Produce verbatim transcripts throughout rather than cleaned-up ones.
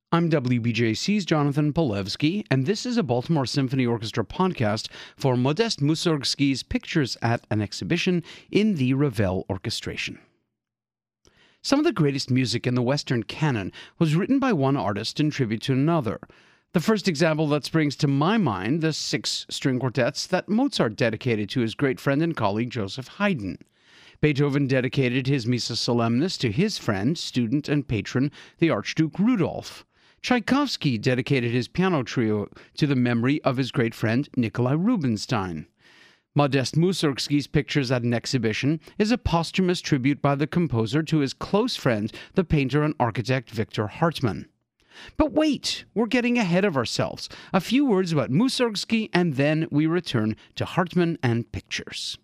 I'm W B J C's Jonathan Polewski, and this is a Baltimore Symphony Orchestra podcast for Modest Mussorgsky's Pictures at an Exhibition in the Ravel Orchestration. Some of the greatest music in the Western canon was written by one artist in tribute to another. The first example that springs to my mind, the six string quartets that Mozart dedicated to his great friend and colleague Joseph Haydn. Beethoven dedicated his Missa Solemnis to his friend, student, and patron, the Archduke Rudolph. Tchaikovsky dedicated his piano trio to the memory of his great friend Nikolai Rubinstein. Modest Mussorgsky's Pictures at an Exhibition is a posthumous tribute by the composer to his close friend, the painter and architect Victor Hartmann. But wait, we're getting ahead of ourselves. A few words about Mussorgsky, and then we return to Hartmann and pictures.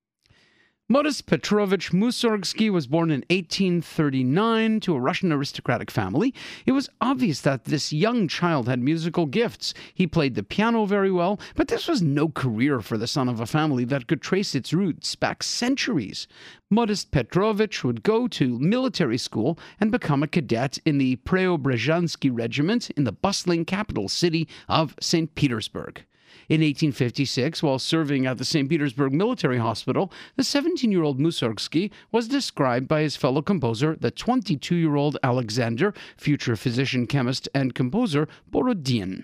Modest Petrovich Mussorgsky was born in eighteen thirty-nine to a Russian aristocratic family. It was obvious that this young child had musical gifts. He played the piano very well, but this was no career for the son of a family that could trace its roots back centuries. Modest Petrovich would go to military school and become a cadet in the Preobrazhensky Regiment in the bustling capital city of Saint Petersburg. In eighteen fifty-six, while serving at the Saint Petersburg Military Hospital, the seventeen-year-old Mussorgsky was described by his fellow composer, the twenty-two-year-old Alexander, future physician, chemist, and composer Borodin.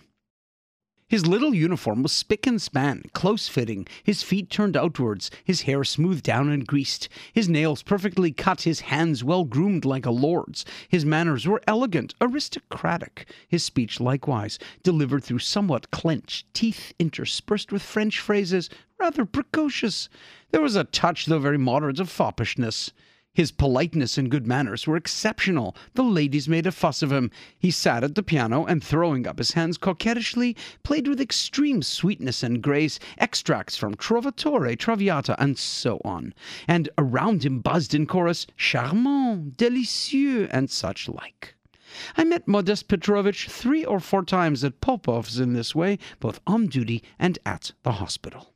His little uniform was spick and span, close-fitting, his feet turned outwards, his hair smoothed down and greased, his nails perfectly cut, his hands well-groomed like a lord's. His manners were elegant, aristocratic, his speech likewise, delivered through somewhat clenched teeth interspersed with French phrases, rather precocious. There was a touch, though very moderate, of foppishness. His politeness and good manners were exceptional. The ladies made a fuss of him. He sat at the piano and, throwing up his hands coquettishly, played with extreme sweetness and grace extracts from Trovatore, Traviata, and so on. And around him buzzed in chorus, charmant, délicieux, and such like. I met Modest Petrovich three or four times at Popov's in this way, both on duty and at the hospital.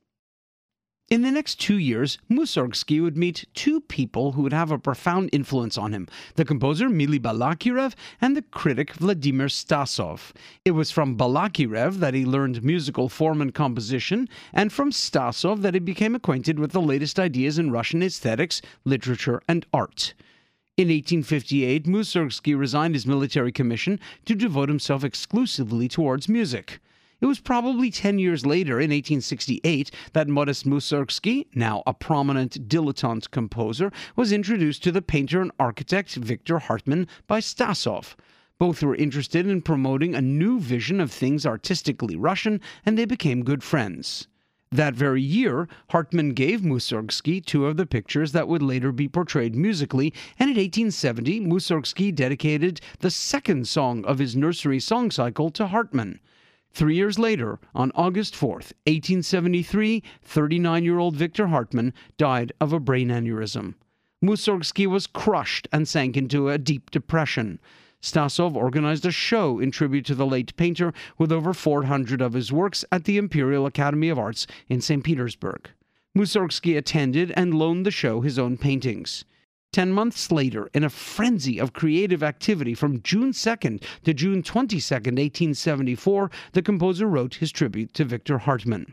In the next two years, Mussorgsky would meet two people who would have a profound influence on him, the composer Mily Balakirev and the critic Vladimir Stasov. It was from Balakirev that he learned musical form and composition, and from Stasov that he became acquainted with the latest ideas in Russian aesthetics, literature, and art. In eighteen fifty-eight, Mussorgsky resigned his military commission to devote himself exclusively towards music. It was probably ten years later, in eighteen sixty-eight, that Modest Mussorgsky, now a prominent dilettante composer, was introduced to the painter and architect Victor Hartmann by Stasov. Both were interested in promoting a new vision of things artistically Russian, and they became good friends. That very year, Hartmann gave Mussorgsky two of the pictures that would later be portrayed musically, and in eighteen seventy, Mussorgsky dedicated the second song of his nursery song cycle to Hartmann. Three years later, on August fourth, eighteen seventy-three, thirty-nine-year-old Victor Hartmann died of a brain aneurysm. Mussorgsky was crushed and sank into a deep depression. Stasov organized a show in tribute to the late painter with over four hundred of his works at the Imperial Academy of Arts in Saint Petersburg. Mussorgsky attended and loaned the show his own paintings. Ten months later, in a frenzy of creative activity from June second to June twenty-second, eighteen seventy-four, the composer wrote his tribute to Victor Hartmann.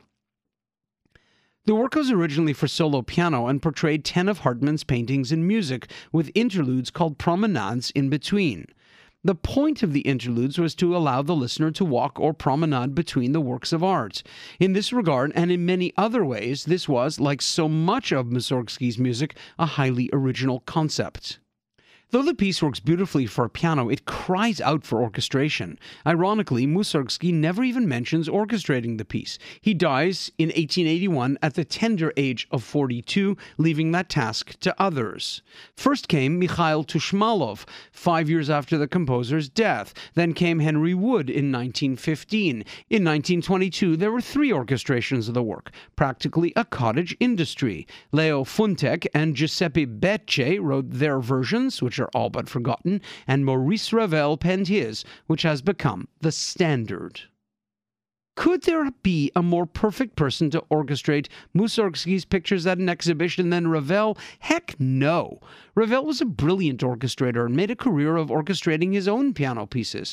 The work was originally for solo piano and portrayed ten of Hartmann's paintings in music, with interludes called promenades in between. The point of the interludes was to allow the listener to walk or promenade between the works of art. In this regard, and in many other ways, this was, like so much of Mussorgsky's music, a highly original concept. Though the piece works beautifully for piano, it cries out for orchestration. Ironically, Mussorgsky never even mentions orchestrating the piece. He dies in eighteen eighty-one at the tender age of forty-two, leaving that task to others. First came Mikhail Tushmalov, five years after the composer's death. Then came Henry Wood in nineteen fifteen. In nineteen twenty-two, there were three orchestrations of the work, practically a cottage industry. Leo Funtek and Giuseppe Becce wrote their versions, which are all but forgotten, and Maurice Ravel penned his, which has become the standard. Could there be a more perfect person to orchestrate Mussorgsky's Pictures at an Exhibition than Ravel? Heck no! Ravel was a brilliant orchestrator and made a career of orchestrating his own piano pieces.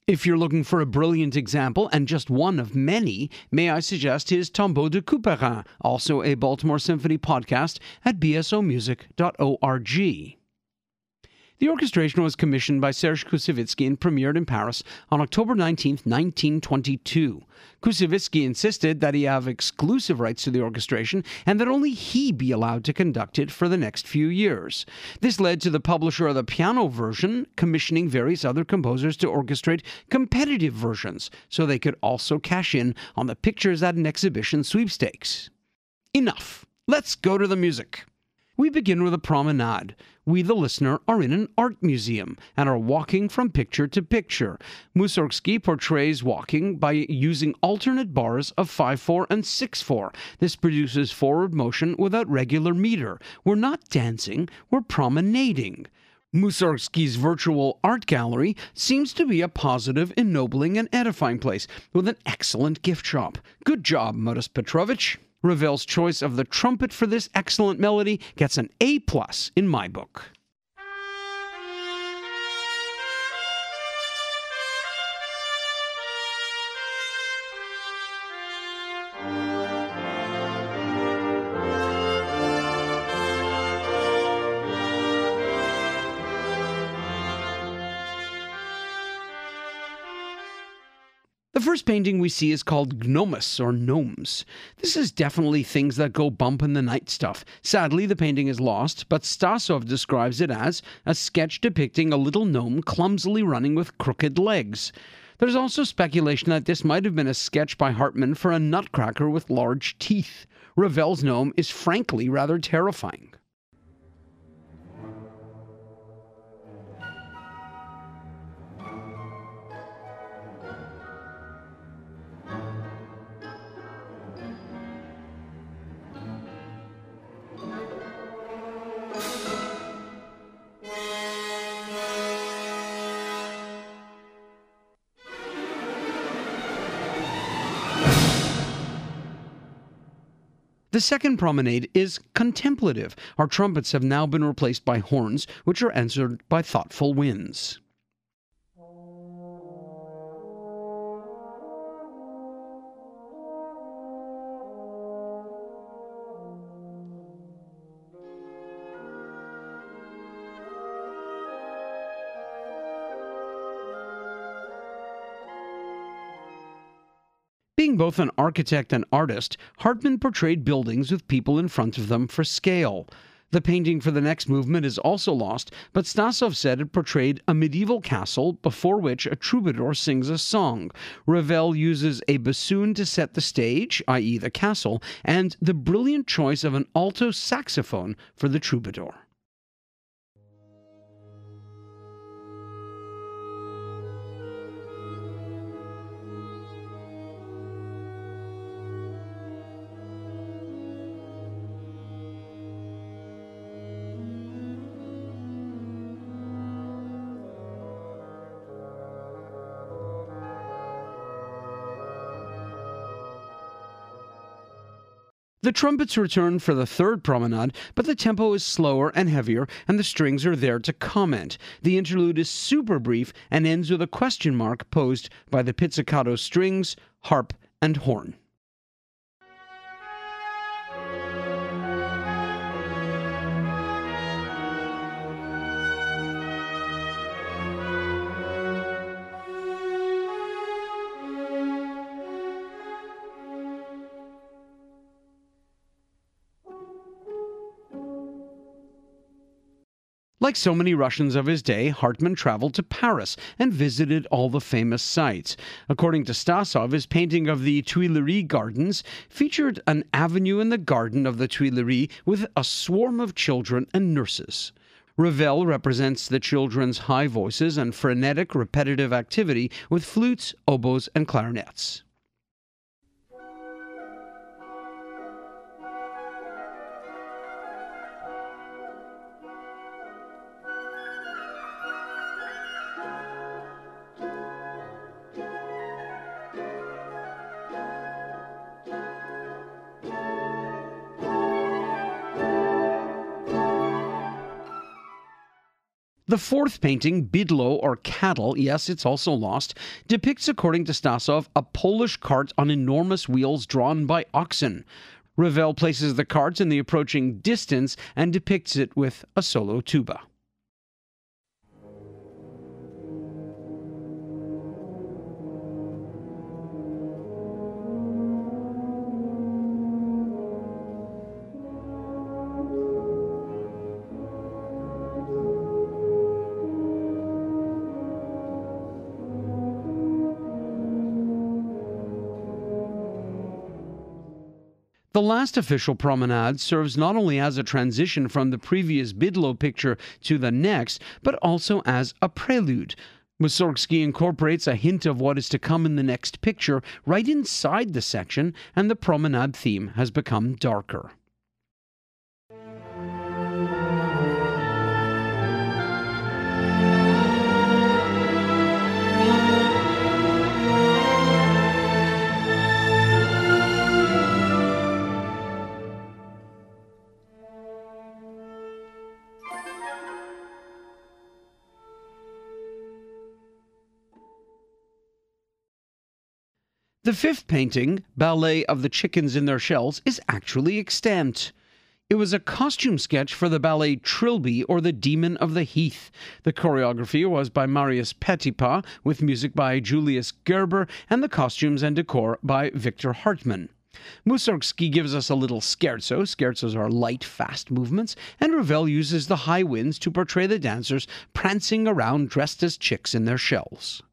If you're looking for a brilliant example, and just one of many, may I suggest his Tombeau de Couperin, also a Baltimore Symphony podcast at b s o music dot org. The orchestration was commissioned by Serge Koussevitzky and premiered in Paris on October nineteenth, nineteen twenty-two. Koussevitzky insisted that he have exclusive rights to the orchestration and that only he be allowed to conduct it for the next few years. This led to the publisher of the piano version commissioning various other composers to orchestrate competitive versions so they could also cash in on the Pictures at an Exhibition sweepstakes. Enough. Let's go to the music. We begin with a promenade. We, the listener, are in an art museum and are walking from picture to picture. Mussorgsky portrays walking by using alternate bars of five four and six four. This produces forward motion without regular meter. We're not dancing, we're promenading. Mussorgsky's virtual art gallery seems to be a positive, ennobling, and edifying place with an excellent gift shop. Good job, Modest Petrovich. Ravel's choice of the trumpet for this excellent melody gets an A plus in my book. The first painting we see is called Gnomus, or Gnomes. This is definitely things that go bump in the night stuff. Sadly, the painting is lost, but Stasov describes it as a sketch depicting a little gnome clumsily running with crooked legs. There's also speculation that this might have been a sketch by Hartmann for a nutcracker with large teeth. Ravel's gnome is frankly rather terrifying. The second promenade is contemplative. Our trumpets have now been replaced by horns, which are answered by thoughtful winds. Being both an architect and artist, Hartmann portrayed buildings with people in front of them for scale. The painting for the next movement is also lost, but Stasov said it portrayed a medieval castle before which a troubadour sings a song. Ravel uses a bassoon to set the stage, that is the castle, and the brilliant choice of an alto saxophone for the troubadour. The trumpets return for the third promenade, but the tempo is slower and heavier, and the strings are there to comment. The interlude is super brief and ends with a question mark posed by the pizzicato strings, harp, and horn. Like so many Russians of his day, Hartmann traveled to Paris and visited all the famous sites. According to Stasov, his painting of the Tuileries Gardens featured an avenue in the garden of the Tuileries with a swarm of children and nurses. Ravel represents the children's high voices and frenetic, repetitive activity with flutes, oboes, and clarinets. The fourth painting, Bydlo or Cattle, yes, it's also lost, depicts, according to Stasov, a Polish cart on enormous wheels drawn by oxen. Ravel places the cart in the approaching distance and depicts it with a solo tuba. The last official promenade serves not only as a transition from the previous Bydlo picture to the next, but also as a prelude. Mussorgsky incorporates a hint of what is to come in the next picture right inside the section, and the promenade theme has become darker. The fifth painting, Ballet of the Chickens in Their Shells, is actually extant. It was a costume sketch for the ballet Trilby, or The Demon of the Heath. The choreography was by Marius Petipa, with music by Julius Gerber, and the costumes and decor by Victor Hartmann. Mussorgsky gives us a little scherzo. Scherzos are light, fast movements, and Ravel uses the high winds to portray the dancers prancing around dressed as chicks in their shells.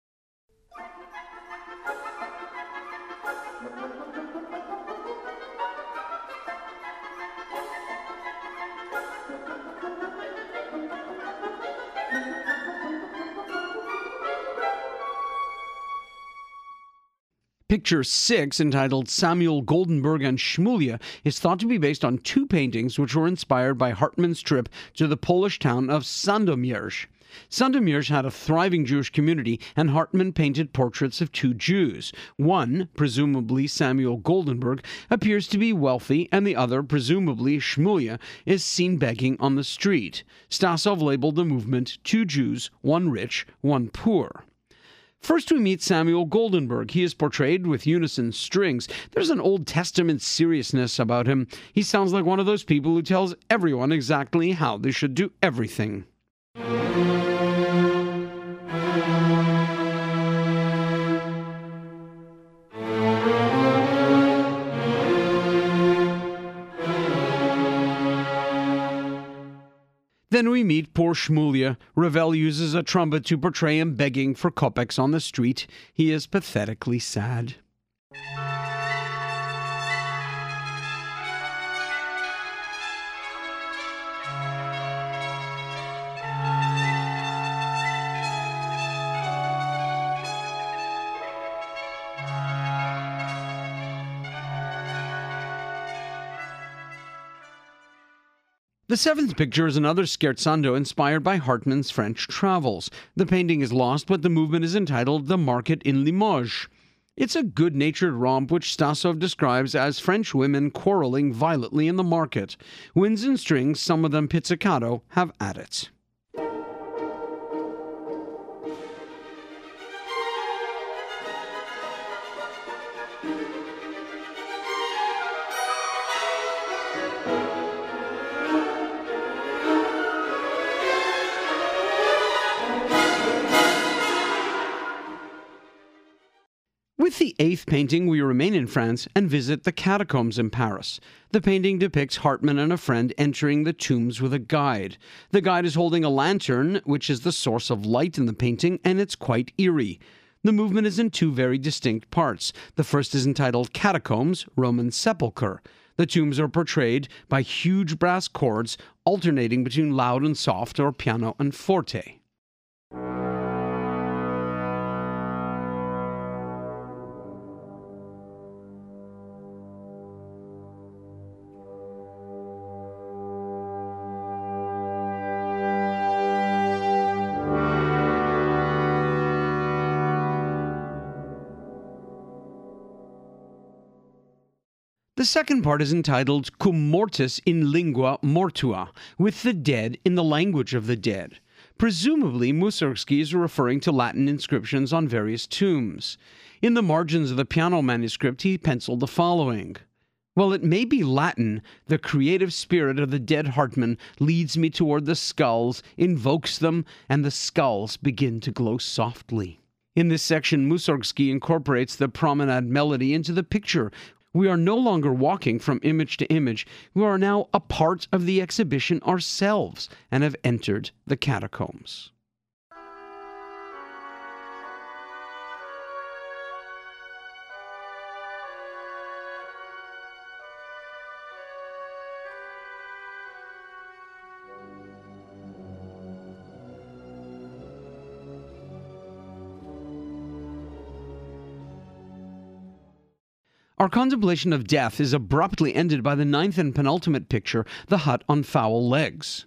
Picture six, entitled Samuel Goldenberg and Shmulya, is thought to be based on two paintings which were inspired by Hartmann's trip to the Polish town of Sandomierz. Sandomierz had a thriving Jewish community, and Hartmann painted portraits of two Jews. One, presumably Samuel Goldenberg, appears to be wealthy, and the other, presumably Shmulya, is seen begging on the street. Stasov labeled the movement Two Jews, One Rich, One Poor. First we meet Samuel Goldenberg. He is portrayed with unison strings. There's an Old Testament seriousness about him. He sounds like one of those people who tells everyone exactly how they should do everything. Then we meet poor Shmulya. Ravel uses a trumpet to portray him begging for kopecks on the street. He is pathetically sad. The seventh picture is another scherzando inspired by Hartmann's French travels. The painting is lost, but the movement is entitled The Market in Limoges. It's a good-natured romp which Stasov describes as French women quarreling violently in the market. Winds and strings, some of them pizzicato, have at it. With the eighth painting, we remain in France and visit the catacombs in Paris. The painting depicts Hartmann and a friend entering the tombs with a guide. The guide is holding a lantern, which is the source of light in the painting, and it's quite eerie. The movement is in two very distinct parts. The first is entitled Catacombs, Roman Sepulchre. The tombs are portrayed by huge brass chords, alternating between loud and soft, or piano and forte. The second part is entitled Cum Mortis in Lingua Mortua, with the dead in the language of the dead. Presumably, Mussorgsky is referring to Latin inscriptions on various tombs. In the margins of the piano manuscript, he penciled the following: "While it may be Latin, the creative spirit of the dead Hartmann leads me toward the skulls, invokes them, and the skulls begin to glow softly." In this section, Mussorgsky incorporates the promenade melody into the picture. We are no longer walking from image to image. We are now a part of the exhibition ourselves and have entered the catacombs. Our contemplation of death is abruptly ended by the ninth and penultimate picture, the hut on foul legs.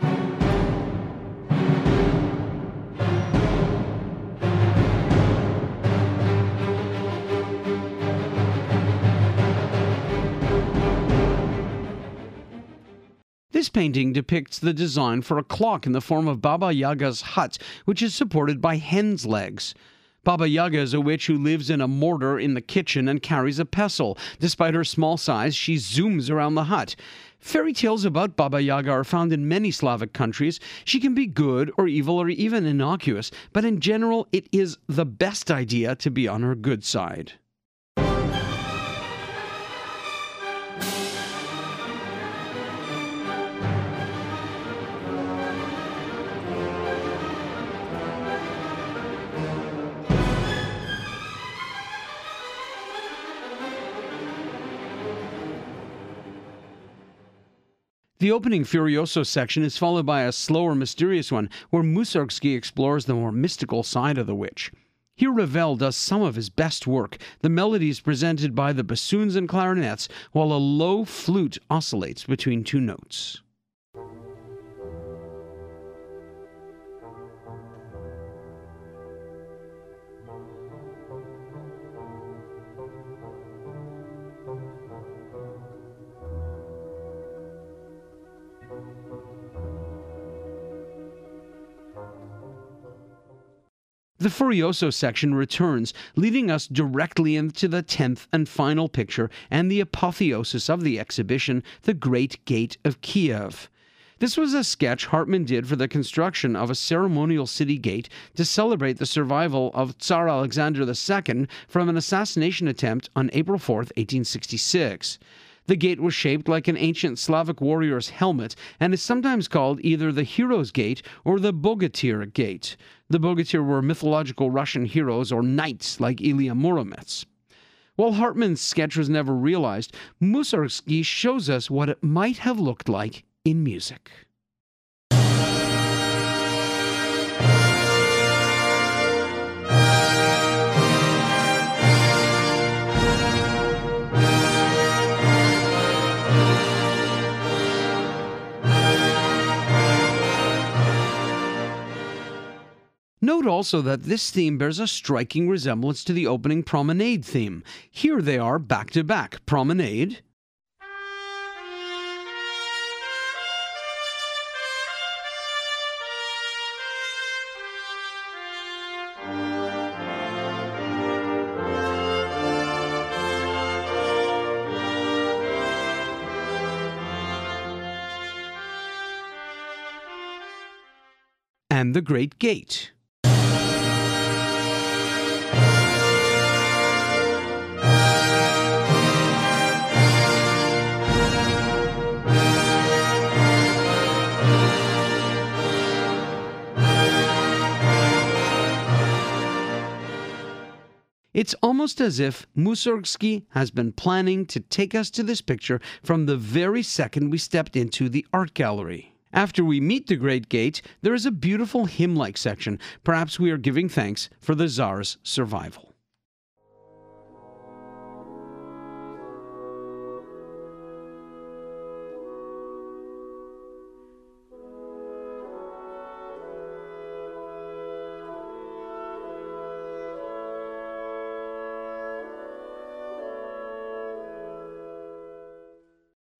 This painting depicts the design for a clock in the form of Baba Yaga's hut, which is supported by hen's legs. Baba Yaga is a witch who lives in a mortar in the kitchen and carries a pestle. Despite her small size, she zooms around the hut. Fairy tales about Baba Yaga are found in many Slavic countries. She can be good or evil or even innocuous, but in general, it is the best idea to be on her good side. The opening Furioso section is followed by a slower, mysterious one, where Mussorgsky explores the more mystical side of the witch. Here Ravel does some of his best work. The melody is presented by the bassoons and clarinets, while a low flute oscillates between two notes. The Furioso section returns, leading us directly into the tenth and final picture and the apotheosis of the exhibition, the Great Gate of Kiev. This was a sketch Hartmann did for the construction of a ceremonial city gate to celebrate the survival of Tsar Alexander the Second from an assassination attempt on April fourth, eighteen sixty-six. The gate was shaped like an ancient Slavic warrior's helmet and is sometimes called either the Hero's Gate or the Bogatyr Gate. The Bogatyr were mythological Russian heroes or knights like Ilya Muromets. While Hartmann's sketch was never realized, Mussorgsky shows us what it might have looked like in music. Note also that this theme bears a striking resemblance to the opening Promenade theme. Here they are back to back, Promenade, and the Great Gate. It's almost as if Mussorgsky has been planning to take us to this picture from the very second we stepped into the art gallery. After we meet the Great Gate, there is a beautiful hymn-like section. Perhaps we are giving thanks for the Tsar's survival.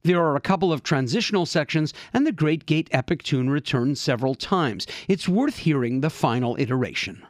There are a couple of transitional sections, and the Great Gate epic tune returns several times. It's worth hearing the final iteration.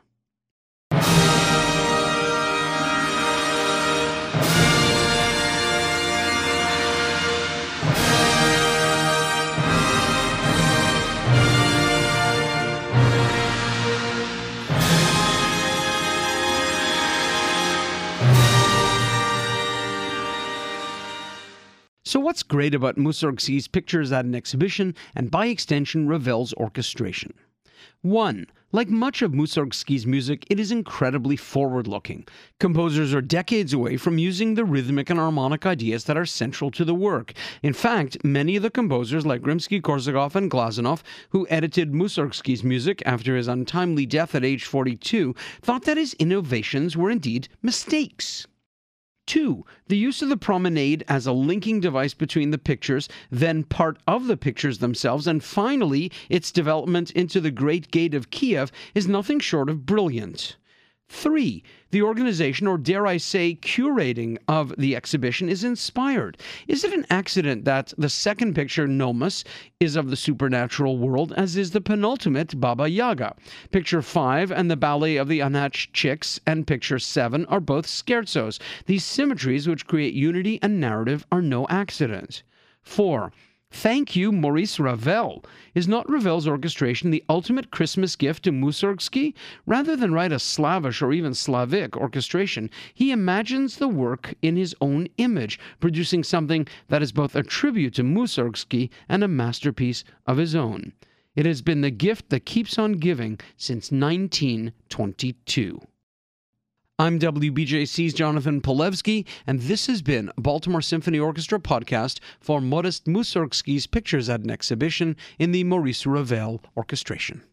So what's great about Mussorgsky's pictures at an exhibition, and by extension Ravel's orchestration? One, like much of Mussorgsky's music, it is incredibly forward-looking. Composers are decades away from using the rhythmic and harmonic ideas that are central to the work. In fact, many of the composers like Rimsky-Korsakov and Glazunov, who edited Mussorgsky's music after his untimely death at age forty-two, thought that his innovations were indeed mistakes. Two, the use of the promenade as a linking device between the pictures, then part of the pictures themselves, and finally its development into the Great Gate of Kiev is nothing short of brilliant. Three, the organization, or dare I say, curating of the exhibition is inspired. Is it an accident that the second picture, Nomus, is of the supernatural world, as is the penultimate, Baba Yaga? Picture five and the Ballet of the Unhatched Chicks and picture seven are both scherzos. These symmetries which create unity and narrative are no accident. Four, thank you, Maurice Ravel. Is not Ravel's orchestration the ultimate Christmas gift to Mussorgsky? Rather than write a Slavish or even Slavic orchestration, he imagines the work in his own image, producing something that is both a tribute to Mussorgsky and a masterpiece of his own. It has been the gift that keeps on giving since nineteen twenty-two. I'm W B J C's Jonathan Polewski, and this has been a Baltimore Symphony Orchestra podcast for Modest Mussorgsky's Pictures at an Exhibition in the Maurice Ravel Orchestration.